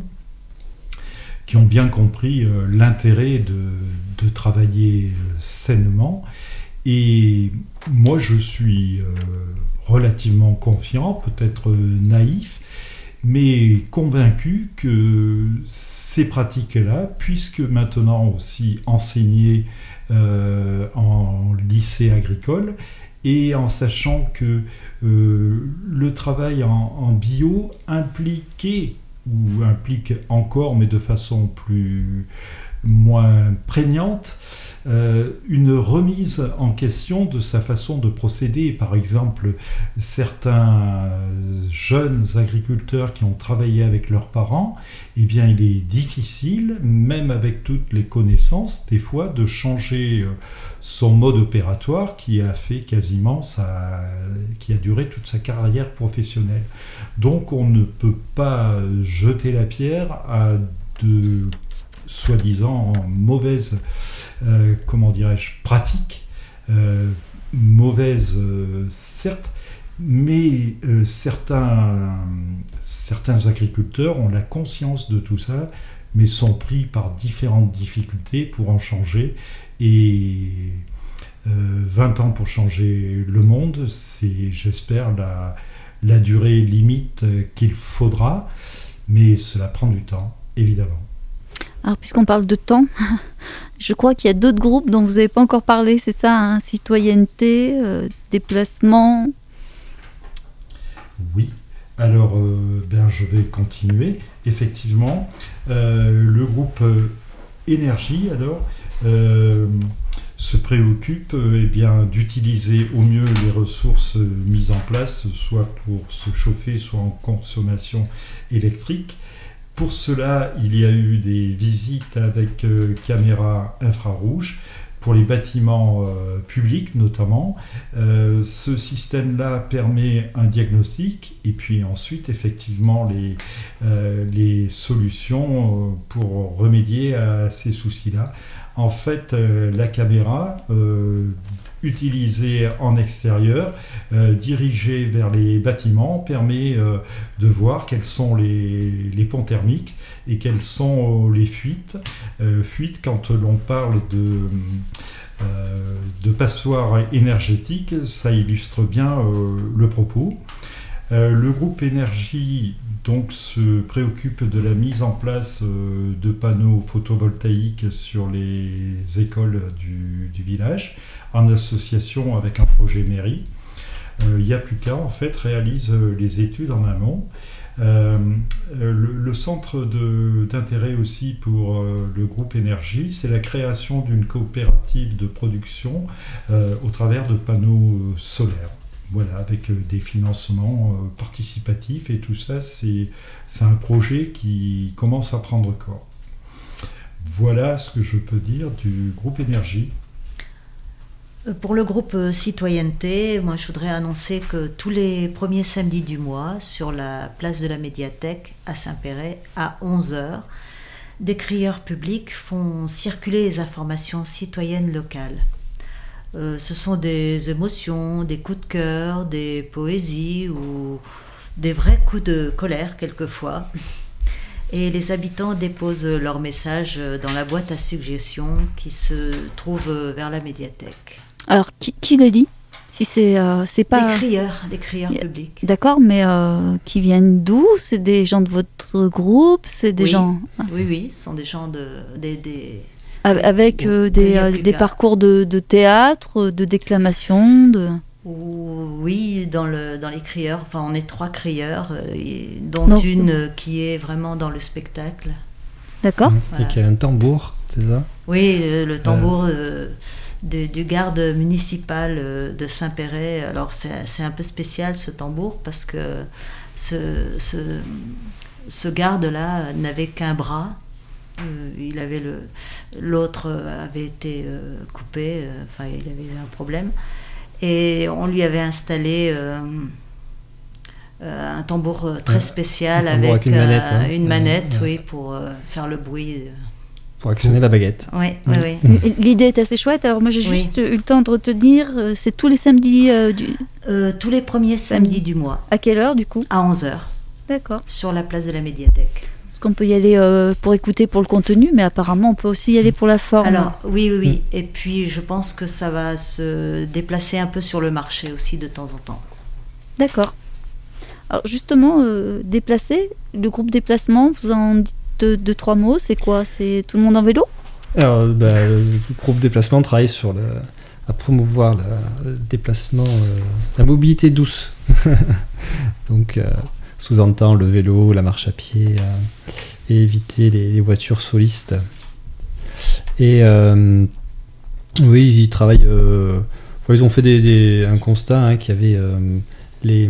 qui ont bien compris euh, l'intérêt de, de travailler euh, sainement. Et moi je suis euh, relativement confiant, peut-être euh, naïf, mais convaincu que ces pratiques-là, puisque maintenant aussi enseignées euh, en lycée agricole, et en sachant que euh, le travail en, en bio impliquait, ou implique encore, mais de façon plus moins prégnante, euh, une remise en question de sa façon de procéder. Par exemple, certains jeunes agriculteurs qui ont travaillé avec leurs parents, eh bien, il est difficile, même avec toutes les connaissances, des fois, de changer son mode opératoire qui a fait quasiment sa, qui a duré toute sa carrière professionnelle. Donc, on ne peut pas jeter la pierre à de soi-disant mauvaises, euh, comment dirais-je, pratiques, euh, mauvaises euh, certes, mais euh, certains, certains agriculteurs ont la conscience de tout ça, mais sont pris par différentes difficultés pour en changer. Et euh, vingt ans pour changer le monde, c'est, j'espère, la, la durée limite qu'il faudra, mais cela prend du temps, évidemment. Alors, puisqu'on parle de temps, je crois qu'il y a d'autres groupes dont vous n'avez pas encore parlé, c'est ça, hein, citoyenneté, euh, déplacement. Oui, alors euh, ben, je vais continuer. Effectivement, euh, le groupe euh, Énergie, alors, euh, se préoccupe euh, eh bien, d'utiliser au mieux les ressources euh, mises en place, soit pour se chauffer, soit en consommation électrique. Pour cela, il y a eu des visites avec euh, caméras infrarouges pour les bâtiments euh, publics notamment. Euh, ce système-là permet un diagnostic et puis ensuite effectivement les, euh, les solutions euh, pour remédier à ces soucis-là. En fait, euh, la caméra euh, utilisée en extérieur, euh, dirigée vers les bâtiments, permet euh, de voir quels sont les, les ponts thermiques et quelles sont euh, les fuites. Euh, fuites, quand l'on parle de, euh, de passoires énergétiques, ça illustre bien euh, le propos. Euh, le groupe Énergie donc, se préoccupe de la mise en place euh, de panneaux photovoltaïques sur les écoles du, du village, en association avec un projet mairie. Euh, Yapluka, en fait, réalise euh, les études en amont. Euh, le, le centre de, d'intérêt aussi pour euh, le groupe Énergie, c'est la création d'une coopérative de production euh, au travers de panneaux euh, solaires. Voilà, avec euh, des financements euh, participatifs et tout ça, c'est, c'est un projet qui commence à prendre corps. Voilà ce que je peux dire du groupe Énergie. Pour le groupe Citoyenneté, moi je voudrais annoncer que tous les premiers samedis du mois, sur la place de la médiathèque à Saint-Péray, à onze heures, des crieurs publics font circuler les informations citoyennes locales. Euh, ce sont des émotions, des coups de cœur, des poésies ou des vrais coups de colère quelquefois. Et les habitants déposent leurs messages dans la boîte à suggestions qui se trouve vers la médiathèque. Alors, qui, qui le lit? Si c'est, euh, c'est pas... Des crieurs, des crieurs publics. D'accord, mais euh, qui viennent d'où? C'est des gens de votre groupe? C'est des oui. gens... Oui, oui, ce sont des gens de... Des, des... Avec euh, des, euh, des parcours de, de théâtre, de déclamation, de... Oui, dans, le, dans les crieurs, enfin on est trois crieurs, euh, dont Donc, une euh, qui est vraiment dans le spectacle. D'accord. Mmh. Voilà. Et qui a un tambour, c'est ça? Oui, le, le tambour euh, de, du garde municipal euh, de Saint-Péray. Alors c'est, c'est un peu spécial ce tambour parce que ce, ce, ce garde-là n'avait qu'un bras. Euh, il avait le, l'autre avait été euh, coupé, euh, enfin il avait eu un problème. Et on lui avait installé euh, euh, un tambour très spécial tambour avec, avec une manette, euh, hein. une manette, Ouais. oui, pour euh, faire le bruit. Pour actionner la baguette. Oui, Mm. oui, oui. L'idée est assez chouette. Alors moi j'ai Oui. juste eu le temps de retenir, euh, c'est tous les samedis, euh, du... Euh, tous les premiers samedis du mois, à quelle heure du coup? à onze heures, D'accord. sur la place de la médiathèque. Parce qu'on peut y aller euh, pour écouter pour le contenu, mais apparemment on peut aussi y aller pour la forme. Alors, oui, oui, oui. Et puis, je pense que ça va se déplacer un peu sur le marché aussi de temps en temps. D'accord. Alors justement, euh, déplacer, le groupe déplacement, vous en dites deux, deux, trois mots, c'est quoi? C'est tout le monde en vélo? Alors, bah, le groupe déplacement travaille sur le, à promouvoir la- le déplacement, euh, la mobilité douce. Donc, euh, sous-entend le vélo, la marche à pied, euh, et éviter les, les voitures solistes. Et euh, oui, ils travaillent. euh, enfin, ils ont fait des, des- un constat hein, qu'il y avait euh, les.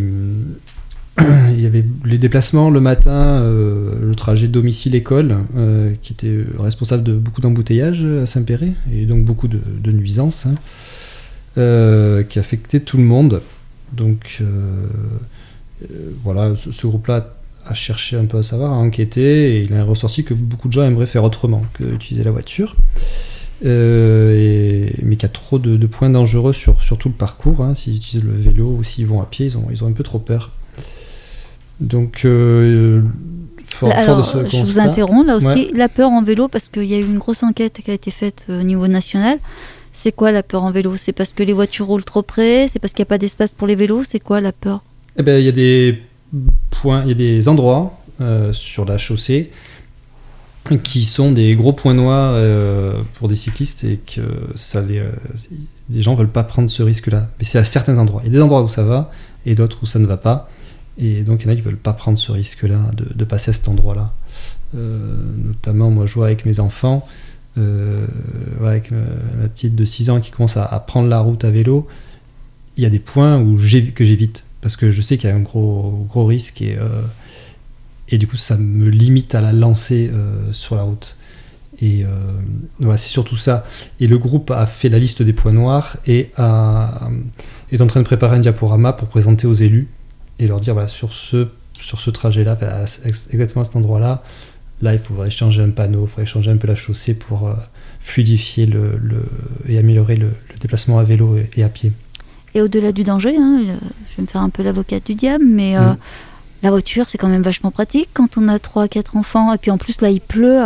Il y avait les déplacements le matin, euh, le trajet domicile-école, euh, qui était responsable de beaucoup d'embouteillages à Saint-Péray, et donc beaucoup de, de nuisances, hein, euh, qui affectaient tout le monde. Donc euh, euh, voilà, ce, ce groupe-là a cherché un peu à savoir, a enquêté, et il a ressorti que beaucoup de gens aimeraient faire autrement que d'utiliser la voiture. Euh, et, mais qu'il y a trop de, de points dangereux sur, sur tout le parcours. Hein, s'ils utilisent le vélo ou s'ils vont à pied, ils ont, ils ont un peu trop peur. Donc, euh, fort, Alors, fort de ce je constat. vous interromps là aussi. Ouais. La peur en vélo, parce qu'il y a eu une grosse enquête qui a été faite euh, au niveau national. C'est quoi la peur en vélo? C'est parce que les voitures roulent trop près? C'est parce qu'il n'y a pas d'espace pour les vélos? C'est quoi la peur? Eh ben, il y a des points, il y a des endroits euh, sur la chaussée qui sont des gros points noirs euh, pour des cyclistes et que ça les, euh, les gens veulent pas prendre ce risque-là. Mais c'est à certains endroits. Il y a des endroits où ça va et d'autres où ça ne va pas. Et donc il y en a qui veulent pas prendre ce risque-là de, de passer à cet endroit-là. Euh, notamment, moi, je vois avec mes enfants, euh, ouais, avec ma, ma petite de six ans qui commence à, à prendre la route à vélo. Il y a des points où j'ai, que j'évite parce que je sais qu'il y a un gros, gros risque et euh, Et du coup, ça me limite à la lancer euh, sur la route. Et euh, voilà, c'est surtout ça. Et le groupe a fait la liste des points noirs et a, est en train de préparer un diaporama pour présenter aux élus et leur dire, voilà, sur ce, sur ce trajet-là, exactement à cet endroit-là, là, il faudrait changer un panneau, il faudrait changer un peu la chaussée pour euh, fluidifier le, le, et améliorer le, le déplacement à vélo et, et à pied. Et au-delà du danger, hein, je vais me faire un peu l'avocate du diable, mais... Euh, mmh. La voiture, c'est quand même vachement pratique quand on a trois à quatre enfants. Et puis en plus, là, il pleut.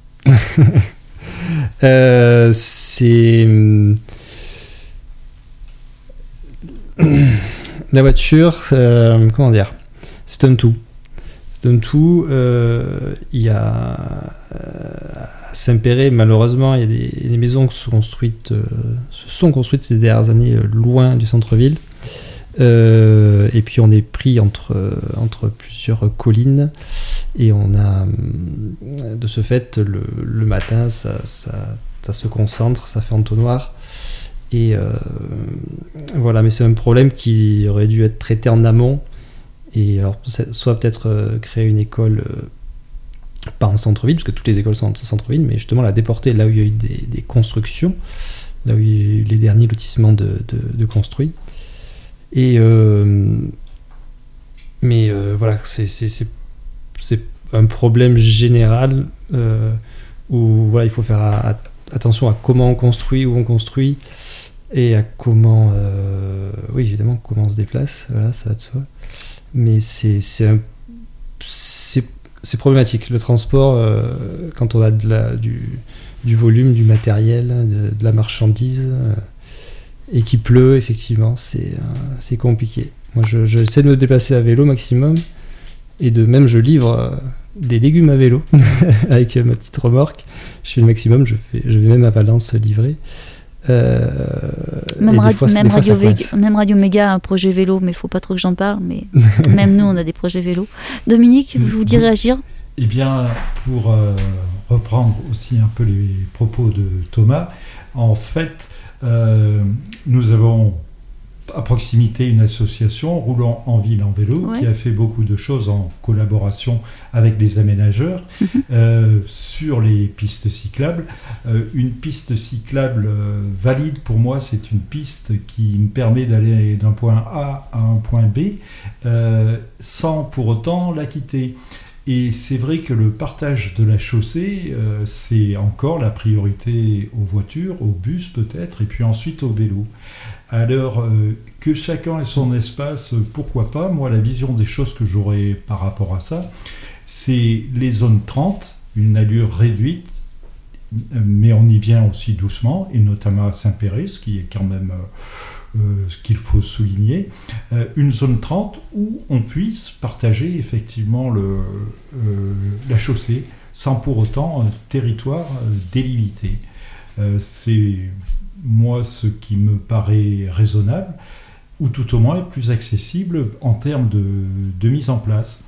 euh, c'est... La voiture, euh, comment dire, c'est un tout. C'est un tout. Euh, il y a... À Saint-Péret, malheureusement, il y a des, des maisons qui sont construites, euh, se sont construites ces dernières années euh, loin du centre-ville. Euh, et puis on est pris entre, euh, entre plusieurs collines et on a de ce fait le, le matin ça, ça, ça se concentre, ça fait entonnoir et euh, voilà, mais c'est un problème qui aurait dû être traité en amont et alors soit peut-être euh, créer une école euh, pas en centre-ville parce que toutes les écoles sont en centre-ville, mais justement la déporter là où il y a eu des, des constructions, là où il y a eu les derniers lotissements de, de, de construits. Et euh, mais euh, voilà, c'est, c'est, c'est, c'est un problème général euh, où voilà, il faut faire a, a, attention à comment on construit, où on construit et à comment, euh, oui évidemment, comment on se déplace. Voilà, ça va de soi. Mais c'est, c'est, un, c'est, c'est problématique. Le transport, euh, quand on a de la, du, du volume, du matériel, de, de la marchandise. Euh, et qu'il pleut, effectivement, c'est, euh, c'est compliqué. Moi, je, je essaie de me déplacer à vélo maximum, et de même, je livre euh, des légumes à vélo, avec euh, ma petite remorque. Je fais le maximum, je, fais, je vais même à Valence livrer. Euh, même, ra- fois, même, Radio Véga, même Radio Méga a un projet vélo, mais il ne faut pas trop que j'en parle, mais même nous, on a des projets vélo. Dominique, vous vouliez réagir ? Eh bien, pour euh, reprendre aussi un peu les propos de Thomas, en fait, Euh, nous avons à proximité une association roulant en ville en vélo, ouais, qui a fait beaucoup de choses en collaboration avec les aménageurs mmh. euh, sur les pistes cyclables. Euh, une piste cyclable euh, valide pour moi, c'est une piste qui me permet d'aller d'un point A à un point B euh, sans pour autant la quitter. Et c'est vrai que le partage de la chaussée, euh, c'est encore la priorité aux voitures, aux bus peut-être, et puis ensuite aux vélos. Alors, euh, que chacun ait son espace, pourquoi pas. Moi, la vision des choses que j'aurais par rapport à ça, c'est les zones trente, une allure réduite, mais on y vient aussi doucement, et notamment à Saint-Péret, ce qui est quand même... Euh, Euh, ce qu'il faut souligner, euh, une zone trente où on puisse partager effectivement le, euh, la chaussée sans pour autant un territoire euh, délimité. Euh, c'est moi ce qui me paraît raisonnable, ou tout au moins plus accessible en termes de, de mise en place.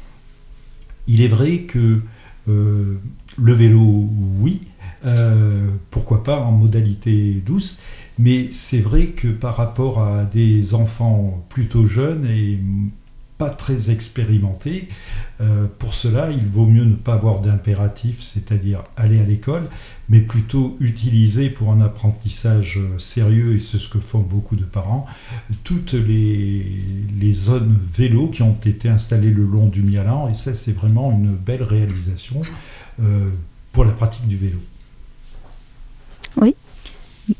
Il est vrai que euh, le vélo, oui, euh, pourquoi pas en modalité douce, mais c'est vrai que par rapport à des enfants plutôt jeunes et pas très expérimentés, euh, pour cela, il vaut mieux ne pas avoir d'impératif, c'est-à-dire aller à l'école, mais plutôt utiliser pour un apprentissage sérieux, et c'est ce que font beaucoup de parents, toutes les, les zones vélo qui ont été installées le long du Mialan, et ça, c'est vraiment une belle réalisation euh, pour la pratique du vélo. Oui. Guylaine ?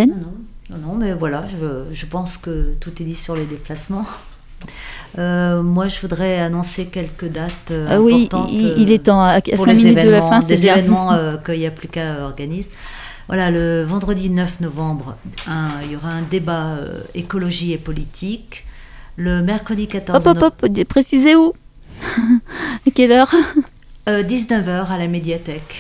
Non, non, non, mais voilà, je, je pense que tout est dit sur les déplacements. Euh, moi, je voudrais annoncer quelques dates euh, ah oui, importantes. Il, il est temps, à cinq minutes de la fin, c'est des bien. événements euh, qu'il n'y a plus qu'à organiser. Voilà, le vendredi neuf novembre, un, il y aura un débat euh, écologie et politique Le mercredi quatorze Hop, hop, hop, précisez où? À quelle heure? euh, dix-neuf heures à la médiathèque.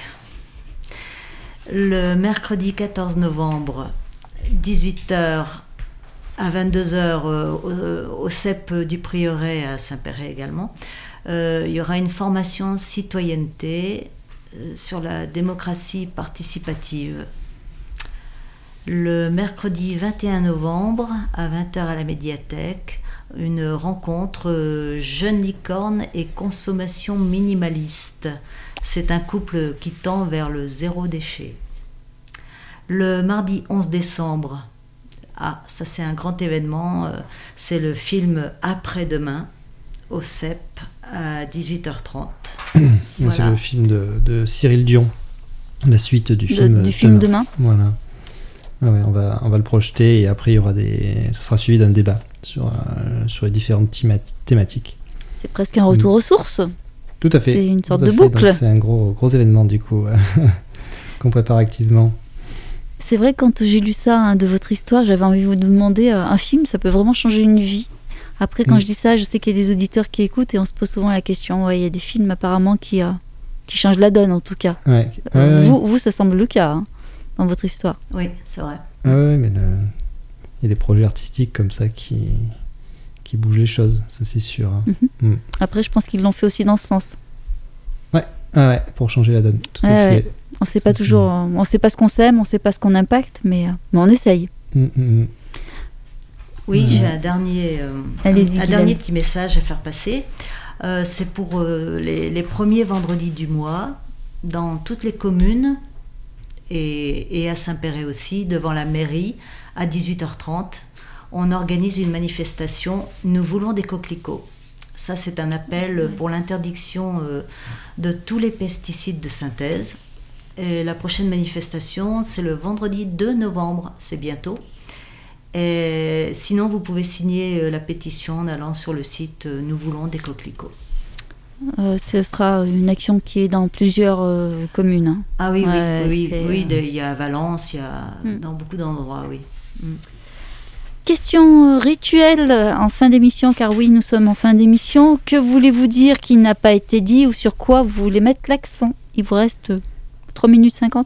Le mercredi quatorze novembre, dix-huit heures à vingt-deux heures euh, au, au C E P du Prieuré à Saint-Péray également. Euh, il y aura une formation citoyenneté euh, sur la démocratie participative. Le mercredi vingt et un novembre à vingt heures à la médiathèque, une rencontre euh, Jeunes licornes et consommation minimaliste. C'est un couple qui tend vers le zéro déchet. Le mardi onze décembre, ah, ça c'est un grand événement, euh, c'est le film Après-demain au C E P à dix-huit heures trente. Voilà. C'est le film de, de Cyril Dion, la suite du film, de, du film Demain. Demain. Voilà. Ah ouais, on, va, on va le projeter et après il y aura des, ça sera suivi d'un débat sur, euh, sur les différentes théma- thématiques. C'est presque un retour mmh. aux sources. Tout à fait. C'est une sorte Tout de fait. boucle. Donc c'est un gros, gros événement du coup qu'on prépare activement. C'est vrai, quand j'ai lu ça hein, de votre histoire, j'avais envie de vous demander, euh, un film, ça peut vraiment changer une vie. Après, quand mmh. je dis ça, je sais qu'il y a des auditeurs qui écoutent et on se pose souvent la question. Ouais, il y a des films apparemment qui, euh, qui changent la donne en tout cas. Ouais. Euh, ouais, vous, ouais. vous, ça semble le cas hein, dans votre histoire. Oui, c'est vrai. Ah ouais, mais le... il y a des projets artistiques comme ça qui, qui bougent les choses, ça c'est sûr. Mmh. Mmh. Après, je pense qu'ils l'ont fait aussi dans ce sens. Ouais, ah ouais pour changer la donne. Tout ouais, à fait. Ouais. On sait pas toujours, c'est... on sait pas ce qu'on sème, on sait pas ce qu'on impacte, mais, mais on essaye. Mmh, mmh. Oui, mmh. j'ai un dernier, euh, Allez-y, un, un dernier petit message à faire passer. Euh, c'est pour euh, les, les premiers vendredis du mois, dans toutes les communes et, et à Saint-Péray aussi, devant la mairie, à dix-huit heures trente, on organise une manifestation « Nous voulons des coquelicots ». Ça, c'est un appel pour l'interdiction euh, de tous les pesticides de synthèse. Et la prochaine manifestation, c'est le vendredi deux novembre, c'est bientôt. Et sinon, vous pouvez signer la pétition en allant sur le site « Nous voulons des coquelicots ». Euh, ce sera une action qui est dans plusieurs euh, communes. Hein. Ah oui, ouais, oui, c'est... oui, il y a à Valence, il y a mm. dans beaucoup d'endroits, oui. Mm. Question rituelle en fin d'émission, car oui, nous sommes en fin d'émission. Que voulez-vous dire qui n'a pas été dit ou sur quoi vous voulez mettre l'accent? Il vous reste trois minutes cinquante.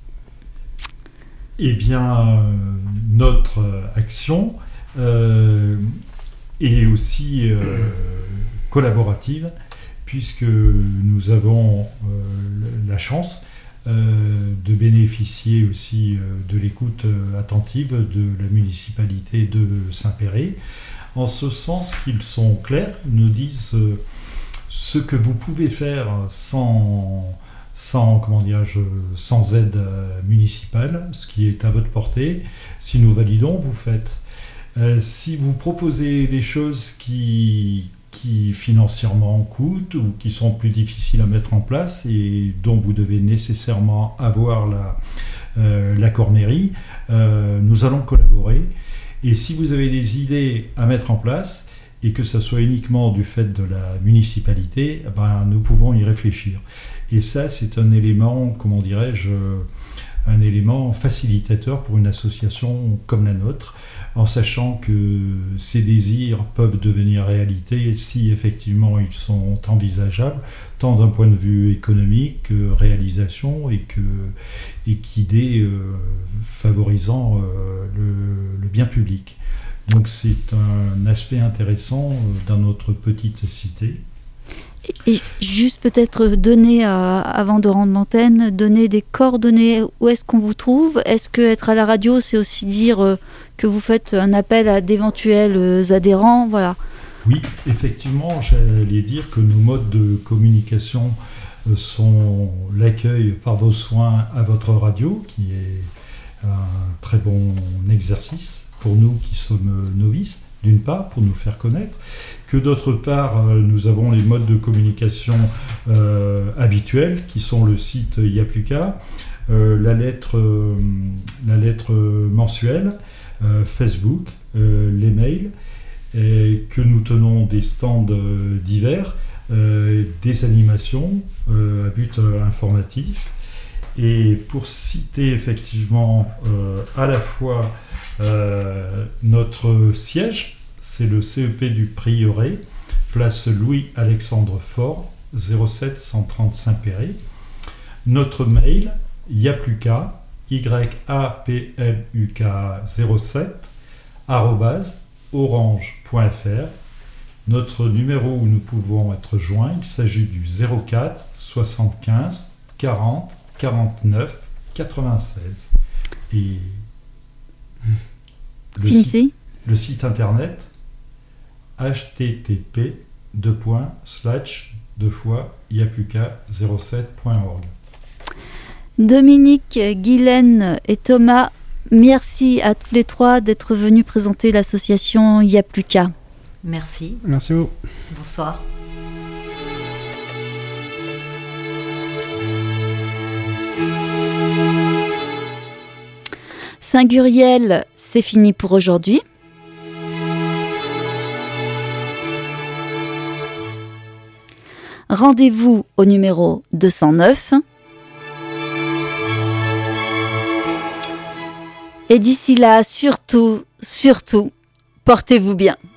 Eh bien, euh, notre action euh, est aussi euh, collaborative, puisque nous avons euh, la chance euh, de bénéficier aussi euh, de l'écoute euh, attentive de la municipalité de Saint-Péray, en ce sens qu'ils sont clairs, ils nous disent euh, ce que vous pouvez faire sans, sans, comment dirais-je, sans aide euh, municipale, ce qui est à votre portée. Si nous validons, vous faites. Euh, si vous proposez des choses qui... qui financièrement coûtent ou qui sont plus difficiles à mettre en place et dont vous devez nécessairement avoir la, euh, l'accord mairie, euh, nous allons collaborer. Et si vous avez des idées à mettre en place et que ça soit uniquement du fait de la municipalité, ben, nous pouvons y réfléchir. Et ça, c'est un élément, comment dirais-je, un élément facilitateur pour une association comme la nôtre, en sachant que ces désirs peuvent devenir réalité si effectivement ils sont envisageables, tant d'un point de vue économique que réalisation et, que, et qu'idées euh, favorisant euh, le, le bien public. Donc c'est un aspect intéressant euh, dans notre petite cité. Et juste peut-être donner, euh, avant de rendre l'antenne, donner des coordonnées, où est-ce qu'on vous trouve? Est-ce que être à la radio, c'est aussi dire euh, que vous faites un appel à d'éventuels euh, adhérents, voilà. Oui, effectivement, j'allais dire que nos modes de communication euh, sont l'accueil par vos soins à votre radio, qui est un très bon exercice pour nous qui sommes novices, d'une part, pour nous faire connaître, que d'autre part, nous avons les modes de communication euh, habituels, qui sont le site Il n'y a plus qu'à, euh, la lettre, euh, la lettre mensuelle, euh, Facebook, euh, les mails, et que nous tenons des stands euh, divers, euh, des animations euh, à but euh, informatif. Et pour citer effectivement euh, à la fois euh, notre siège, c'est le C E P du Prieuré, place Louis-Alexandre Faure, zéro sept cent trente Saint-Péray. Notre mail, yapluka, y a p l u k zéro sept, arobase orange point f r. Notre numéro où nous pouvons être joints, il s'agit du zéro quatre soixante-quinze quarante quarante-neuf quatre-vingt-seize. Et le Finissez. Site, le site internet h t t p deux points slash deux fois yapluka zéro sept point org. Dominique, Guylaine et Thomas, merci à tous les trois d'être venus présenter l'association Yapluka. Merci. Merci beaucoup. Bonsoir. Saint-Guriel, c'est fini pour aujourd'hui. Rendez-vous au numéro deux cent neuf. Et d'ici là, surtout, surtout, portez-vous bien.